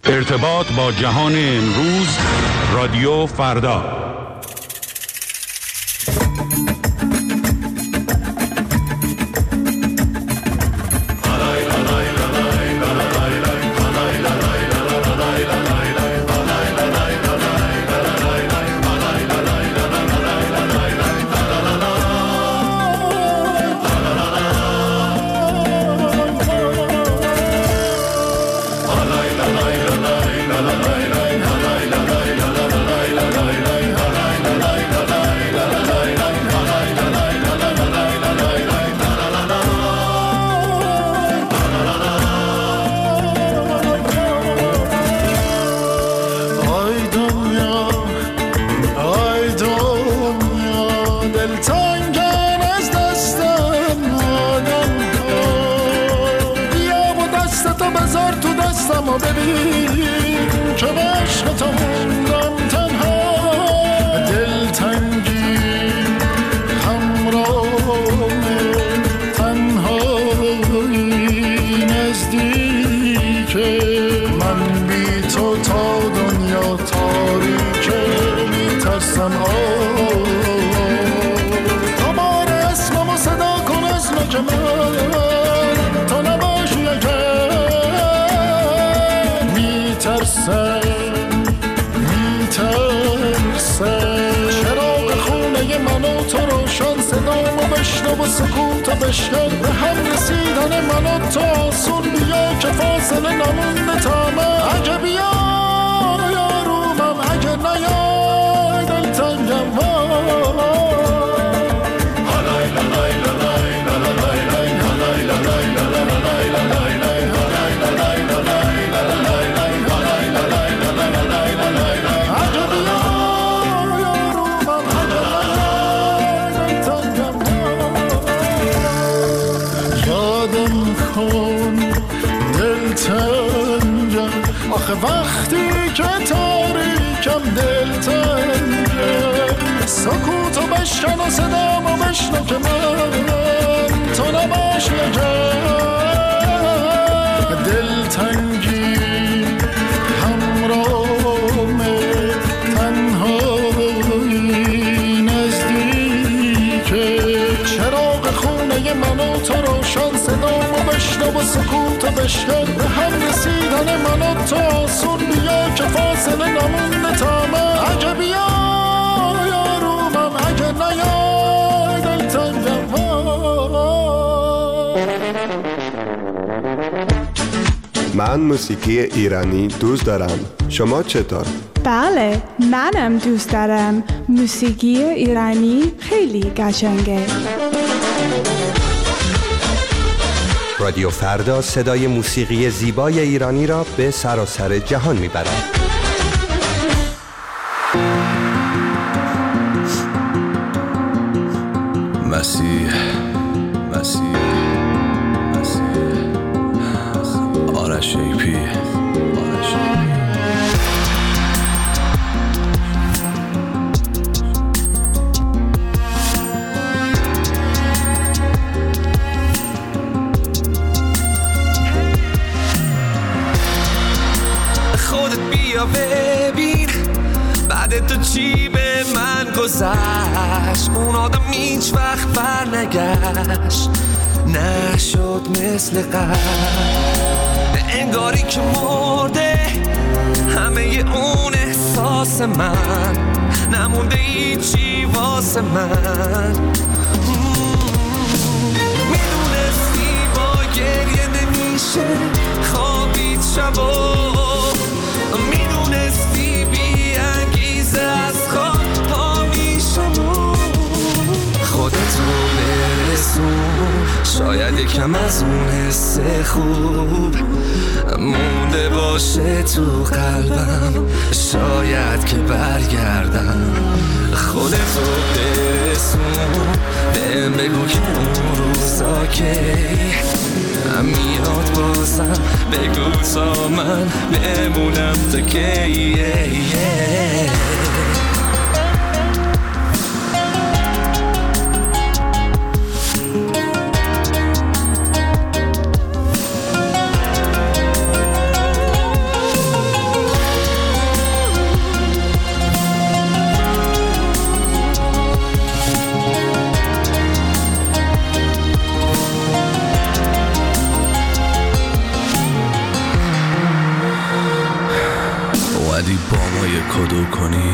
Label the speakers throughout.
Speaker 1: ارتباط با جهان امروز، رادیو فردا.
Speaker 2: و سکوت بشکن به هم رسیدن من و تو آسون بیا که فاصله نمونده تا من اگه بیا یارومم اگه نیای دلتنگم آخه وقتی که تاریکم دلتنگه سکوتو بشکن و صدامو بشنو که من تو نباش نگه دلتنگی همراهمه تنهایی نزدیکه چراغ خونه من و تو روشن صدامو بشنو و سکوتو بشکن به هم رسیدن من و تو آسون بیا که فاصله نمونده تا من اگه بیا یارومم اگه نیای دلتنگم
Speaker 3: من موسیقی ایرانی دوست دارم. شما چطور؟
Speaker 4: بله، منم دوست دارم. موسیقی ایرانی خیلی قشنگه.
Speaker 5: رادیو فردا صدای موسیقی زیبای ایرانی را به سراسر جهان میبرد.
Speaker 6: مسیح آرش ایپی
Speaker 7: ببین بعد تو چی به من گذشت اون آدم هیچ وقت بر نگشت نشد مثل قبل انگاری که مرده همه اون احساس من نمونده هیچی واسه من میدونستی با گریه نمیشه خوابید شبا میدونستی بی انگیزه از خواب پا میشم خودتو برسون شاید یکم از اون حس خوب مونده باشه تو قلبم شاید که برگردم خودتو برسون بهم بگو که اون روزا که میاد بازم بگو تا من بمونم تا کی
Speaker 6: کدو کنی.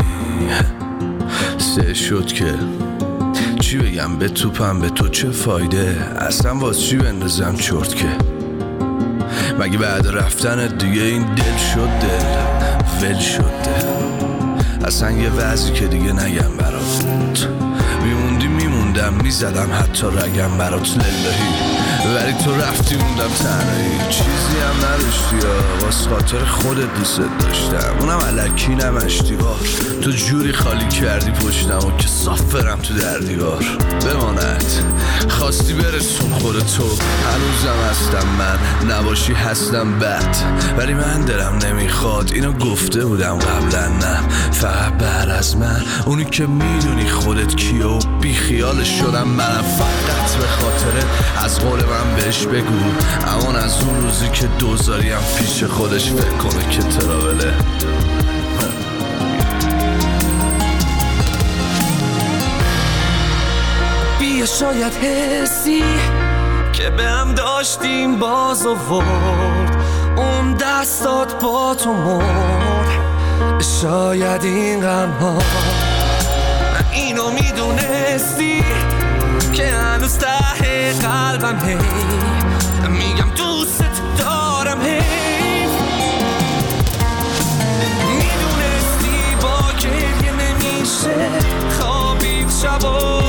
Speaker 6: 3 شد که چی بگم به توپم، به تو چه فایده؟ اصلا واسه چی بندازم چرت که؟ مگه بعد رفتن دیگه این دل شد دل ول شد دل؟ اصلا یه وضعی که دیگه نگم برات، میموندی میموندم میزدم حتی رگم برات للهی، ولی تو رفتی موندم تنهایی. چیزی هم نداشتی یا واسه خاطر خودت دوست داشتم، اونم الکی نمشتی بار. تو جوری خالی کردی پشتم و که صاف برم تو در دیوار. بماند خواستی برسون خودتو، هنوزم هستم من، نباشی هستم بد، ولی من دلم نمیخواد اینو گفته بودم قبلا. نه فقط بعد از من اونی که میدونی خودت کیه و بی خیالش شدم منم، فقط به خاطر از قول من بهش بگو امان از اون روزی که دوزاریم پیش خودش فکر کنه که تراوله.
Speaker 7: بیا شاید حسی که به هم داشتیم باز آورد، اون دستات با تو مرد. شاید این غم‌ها اینو میدونستی که هنوز ته قلبم هی میگم دوست دارم، هی میدونستی با گریه نمیشه خوابید شبا،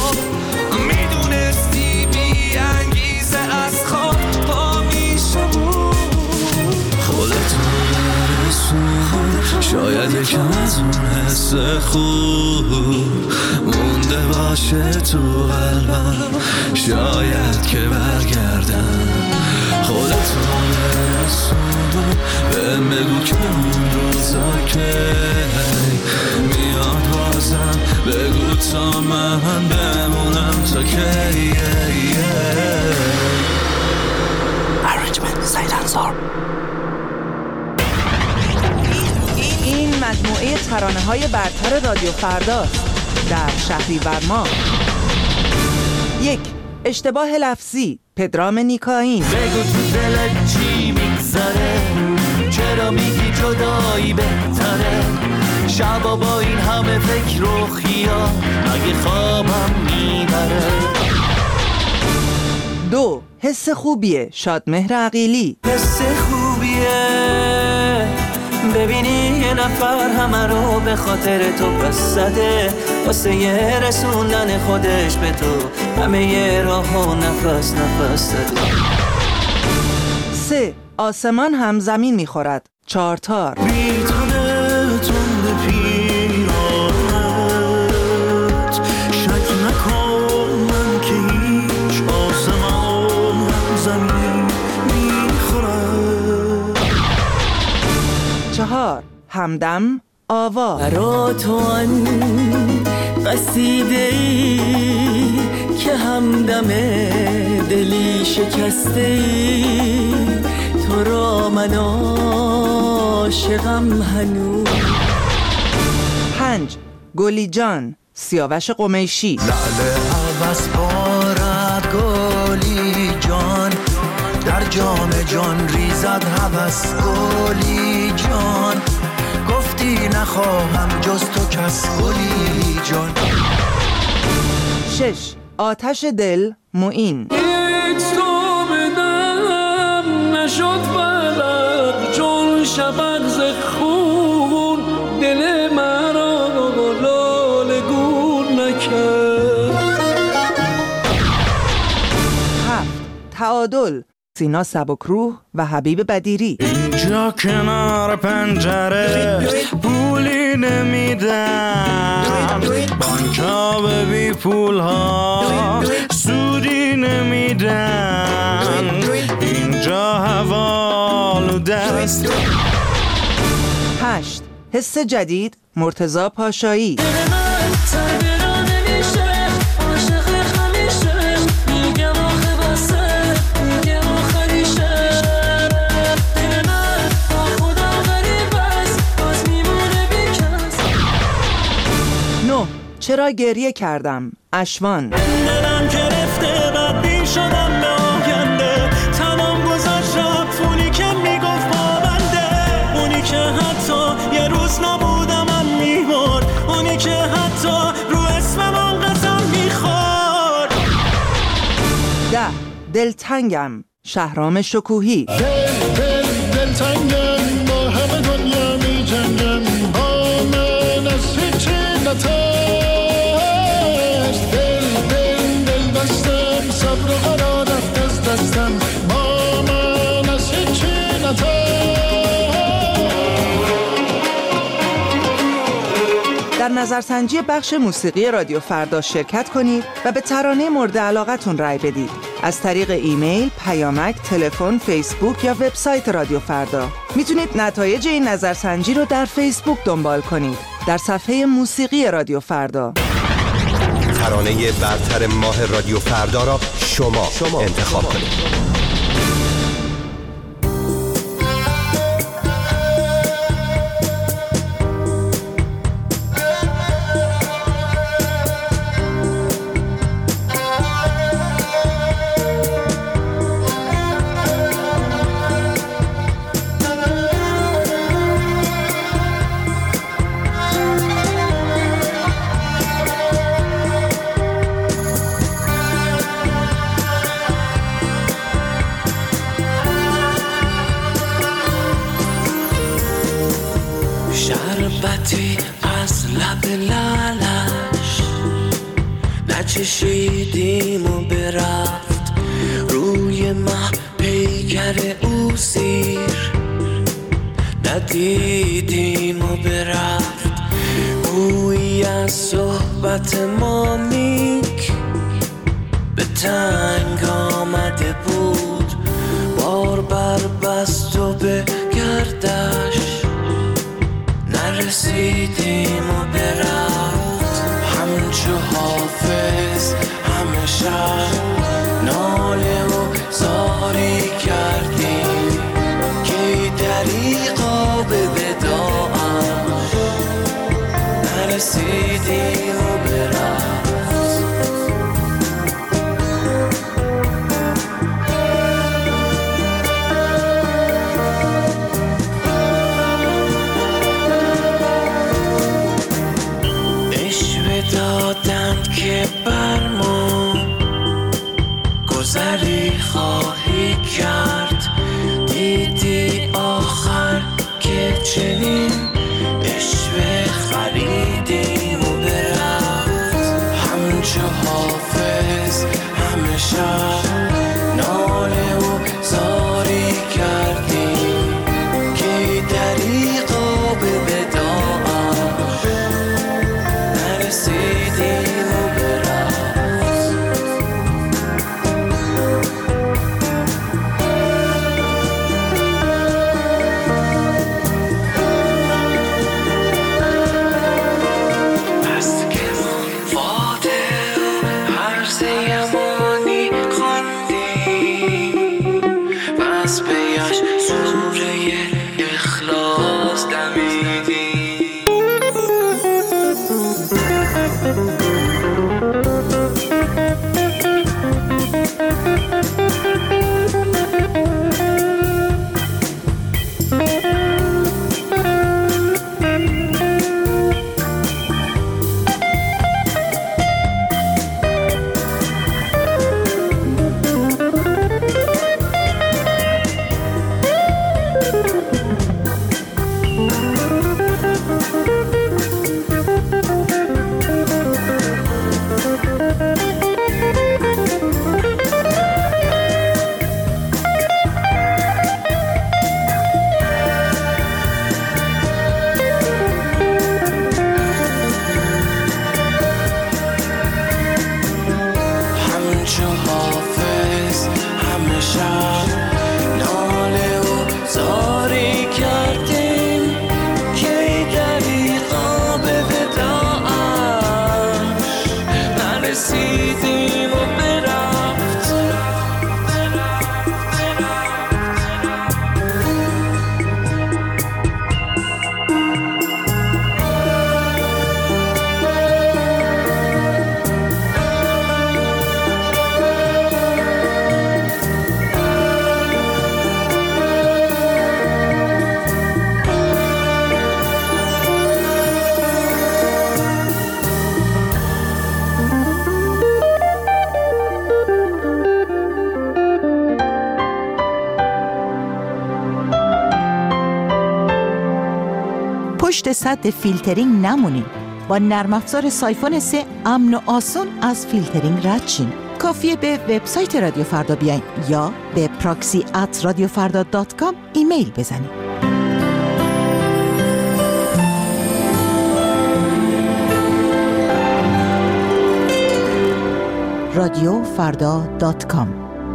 Speaker 7: میدونستی بی انگیزه از خواب پا میشه. خودتو برسون شاید یکم از اون حس خوب مونده باشه تو قلبم، شاید که برگردم. خودتو برسون بهم بگو که اون روزا که میاد بازم، بگو تا من بمونم تا کی. Arrangement سیدنزار.
Speaker 8: این مجموعه ترانه‌های برتر رادیو فرداست در شهریور ماه. 1. اشتباه لفظی پدرام نیکاین.
Speaker 7: بگو تو دلت چی میگذره، چرا میگی جدایی بهتره، شبا با این همه فکر و خیال مگه خوابم میبره.
Speaker 8: 2. حس خوبیه شادمهر عقیلی.
Speaker 7: حس خوبیه ببینی یه نفر همه رو به خاطر تو پس زده، واسه یه رسوندن خودش به تو همه یه راه و نفس نفس زده.
Speaker 8: 3. آسمان هم زمین میخورد چارتار.
Speaker 7: بی تو دلتون به پیرانت شک نکن من که هیچ آسمان هم زمین میخورد.
Speaker 8: 4. همدم آوا.
Speaker 7: برا تو آن قصیده‌ای که همدم دلی شکسته‌ای، تو را من عاشقم هنوز.
Speaker 8: 5. گلی جان سیاوش قمیشی.
Speaker 7: لعل عوض بارد گلی جان، در جام جان ریزد هوس گلی جان، گفتی نخواهم جز تو کس گلی جان.
Speaker 8: 6. آتش دل معین.
Speaker 7: هیچ تو بدم نشد بلد چون شفق ز خون، دل مرا لاله گون نکرد.
Speaker 8: 7. تعادل سینا سبکروح و حبیب بدیری.
Speaker 2: اینجا کنار پنجره پولی نمیدن، بانکا به بی پول ها سودی نمیدن، اینجا حوالوده است.
Speaker 8: 8. حس جدید مرتضی پاشایی. چرا گریه کردم اشوان.
Speaker 7: دلم گرفته بدبین شدم به آینده، تمام گذشت پولی که میگفت با بنده، اونی که حتی یه روز نبودم
Speaker 8: دلتنگم شهرام شکوهی.
Speaker 2: دلتنگم با همه دنیا می جنگم، با من از هیچی نترس. دل بستم صبر و قرار رفت از دستم، با من از هیچی نترس.
Speaker 8: در نظرسنجی بخش موسیقی رادیو فردا شرکت کنید و به ترانه مورد علاقتون رأی بدید. از طریق ایمیل، پیامک، تلفن، فیسبوک یا وبسایت رادیو فردا. میتونید نتایج این نظرسنجی رو در فیسبوک دنبال کنید. در صفحه موسیقی رادیو فردا.
Speaker 5: ترانه برتر ماه رادیو فردا را شما انتخاب کنید.
Speaker 7: شربتی از لب لالش نچشیدیم و برفت، روی مه پیکر او سیر ندیدیم و برفت. گویی از صحبت ما نیک به تنگ آمده بود، بار بر بست و به گردش نرسیدیم و برفت. همچو حافظ همه شب ناله و زاری کردیم، که دریغا به وداعش نرسیدیم و برفت. دادند که بر ما گذری خواهی کرد، دیدی آخر که چنین عشوه خریدیم و برفت. همچو حافظ همه شب ناله و زاری کردیم، که دریغا به وداعش نرسیدیم و برفت. بس که ما واده و عرض یمانی خواندیم، و از پیش سوره اخلاص دمیدیم. شب ناله و زاری که
Speaker 9: پشت سد فیلترینگ نمونین. با نرم افزار سایفون 3 امن و آسون از فیلترینگ رد شین. کافیه به وبسایت رادیو فردا بیاین یا به proxy@radiofarda.com ایمیل بزنین. radiofarda.com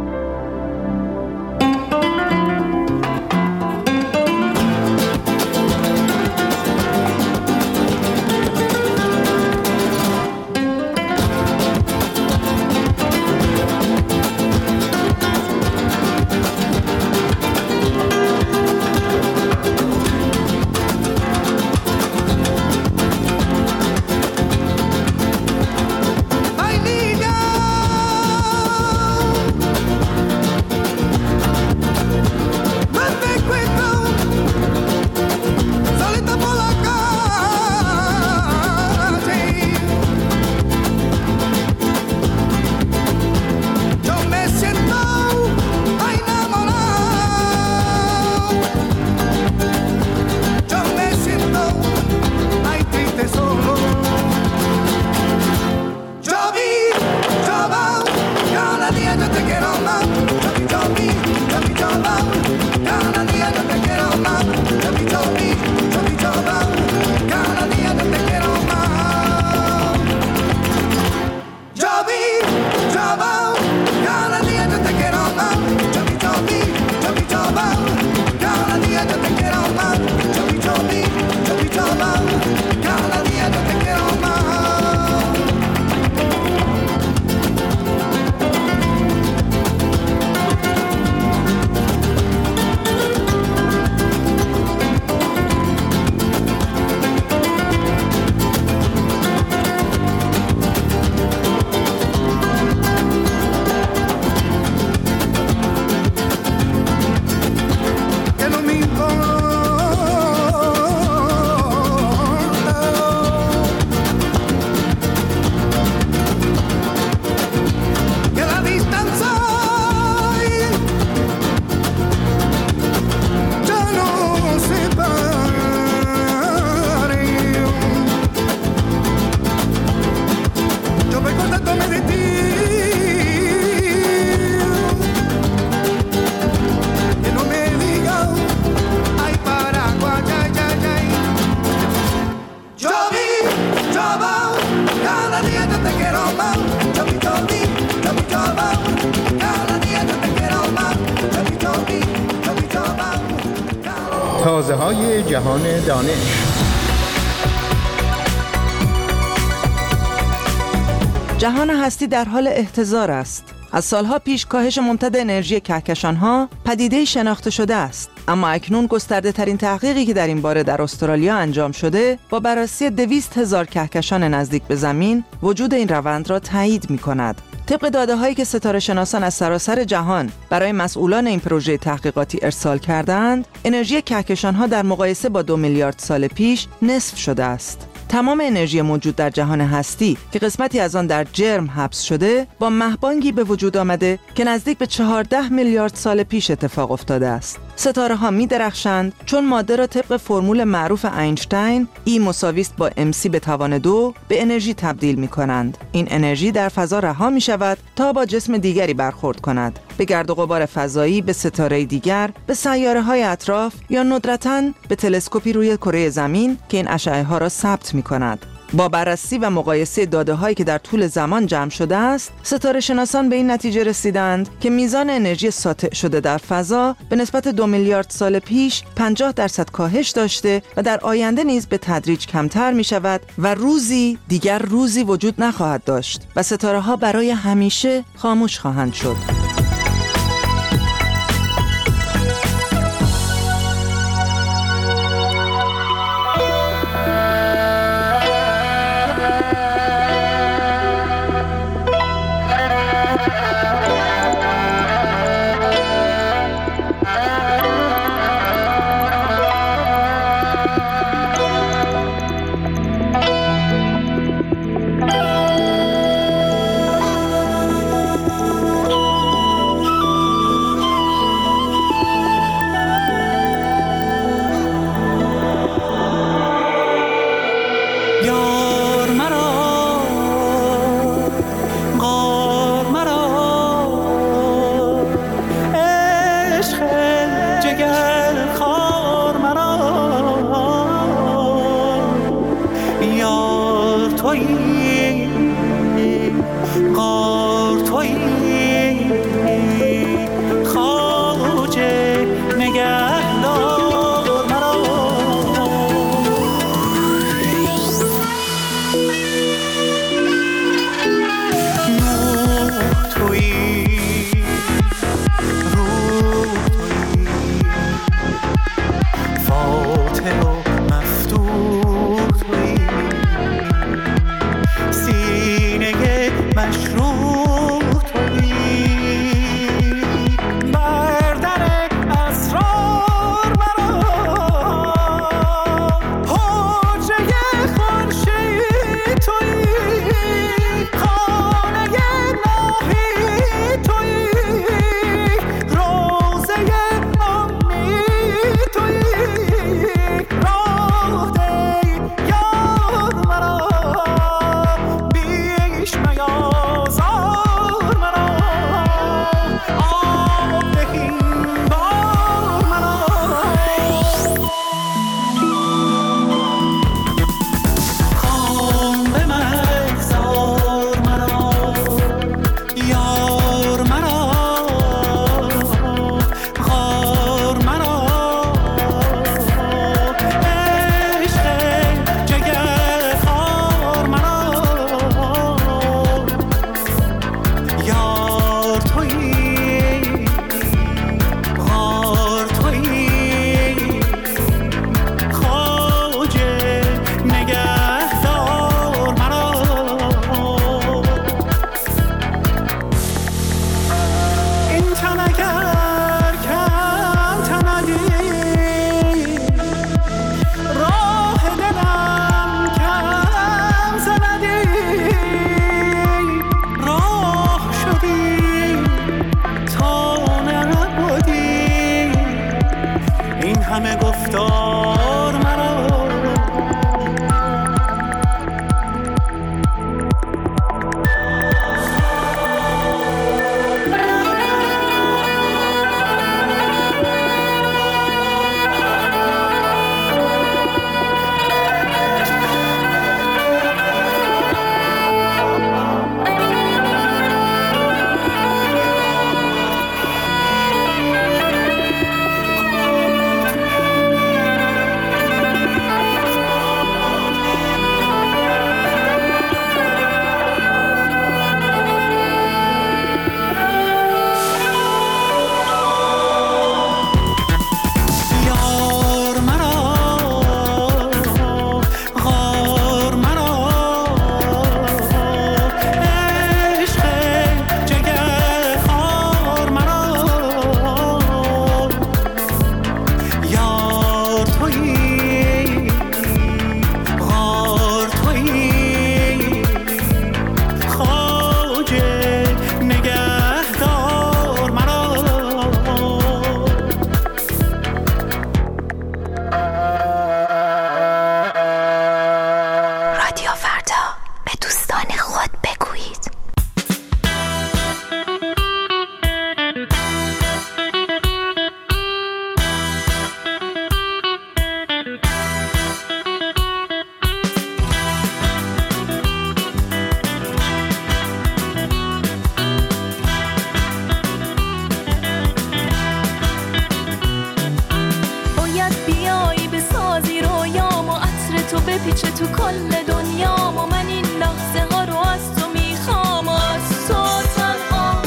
Speaker 10: تازه‌های جهان دانش.
Speaker 8: جهان هستی در حال احتضار است. از سالها پیش کاهش ممتد انرژی کهکشان‌ها پدیده‌ای شناخته شده است، اما اکنون گسترده ترین تحقیقی که در این باره در استرالیا انجام شده با بررسی 200,000 کهکشان نزدیک به زمین وجود این روند را تایید می‌کند. طبق داده‌هایی که ستاره‌شناسان از سراسر جهان برای مسئولان این پروژه تحقیقاتی ارسال کردند، انرژی کهکشان‌ها در مقایسه با 2 میلیارد سال پیش نصف شده است. تمام انرژی موجود در جهان هستی که قسمتی از آن در جرم حبس شده، با مهبانگی به وجود آمده که نزدیک به 14 میلیارد سال پیش اتفاق افتاده است. ستاره‌ها می‌درخشند چون ماده را طبق فرمول معروف اینشتین E=mc به توان 2 به انرژی تبدیل می‌کنند. این انرژی در فضا رها می‌شود تا با جسم دیگری برخورد کند، به گرد و غبار فضایی، به ستاره دیگر، به سیاره‌های اطراف یا ندرتاً به تلسکوپی روی کره زمین که این اشعه‌ها را ثبت می‌کند. با بررسی و مقایسه داده‌هایی که در طول زمان جمع شده است، ستاره‌شناسان به این نتیجه رسیدند که میزان انرژی ساطع شده در فضا به نسبت 2 میلیارد سال پیش 50% کاهش داشته و در آینده نیز به تدریج کمتر می‌شود و روزی دیگر روزی وجود نخواهد داشت و ستاره‌ها برای همیشه خاموش خواهند شد.
Speaker 11: بپیچه تو کل دنیا و من این لحظه ها رو از تو میخوام و از تو تنها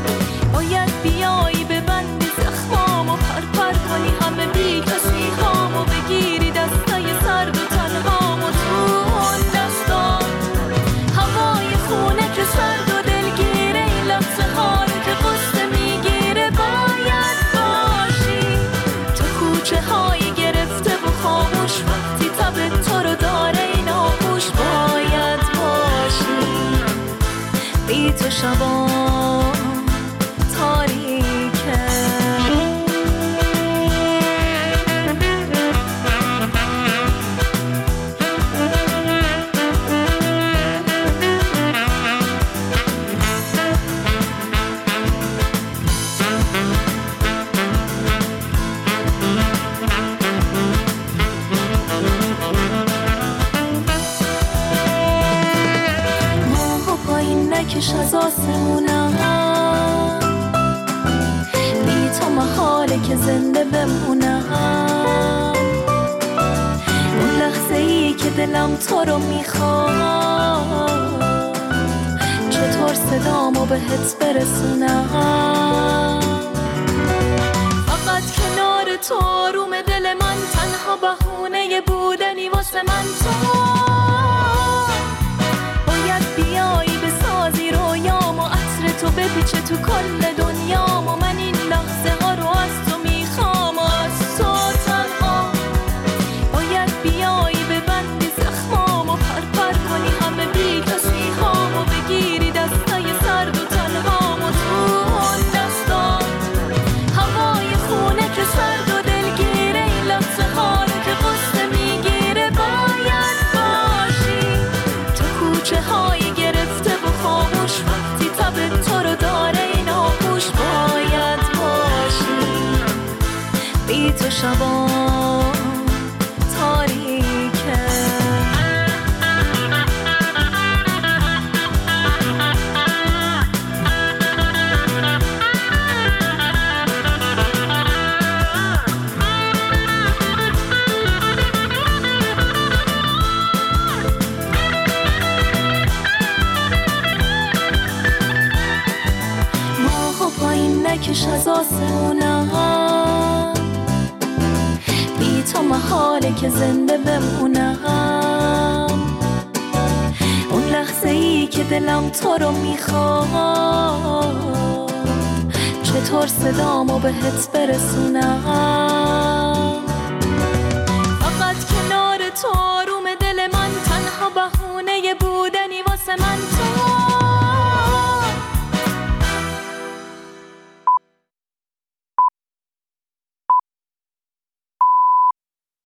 Speaker 11: باید بیایی ببندی زخمام و پرپر کنی همه بی کسی هام و بگیری دستای سرد و تنهام و تو اون دستا هوای خونه که سرد و دلگیره این لحظه ها رو که قصه میگیره باید باشی تو کوچه های گرفته و خاموش وقتی تب تو رو داره این آغوش باید باشی بی تو شبا تاریکه نکش از آسمونم بی تو محاله که زنده بمونم اون لحظه ای که دلم تو رو میخواد چطور صدامو بهت برسونم فقط کنار تو آروم دل من تنها بهونه بودنی واسه من تو باید بیایی بسازی رویام و عطر تو بپیچه تو کل دنیام و من این لحظه ها رو از تو میخوام و از تو تنها باید بیایی ببندی زخمام و پرپر کنی همه بی کسی هام و بگیری دستای سرد و تنهام و تو اون دستا هوای خونه که سرد و دلگیره این لحظه ها رو که قصه میگیره باید باشی تو کوچه های گرفته و خاموش وقتی تب تو رو داره این آغوش باید باشی بی تو شبا تاریکه نکش از آسمونم بی تو محاله که زنده بمونم اون لحظه ای که دلم تو رو میخواد چطور صدامو بهت برسونم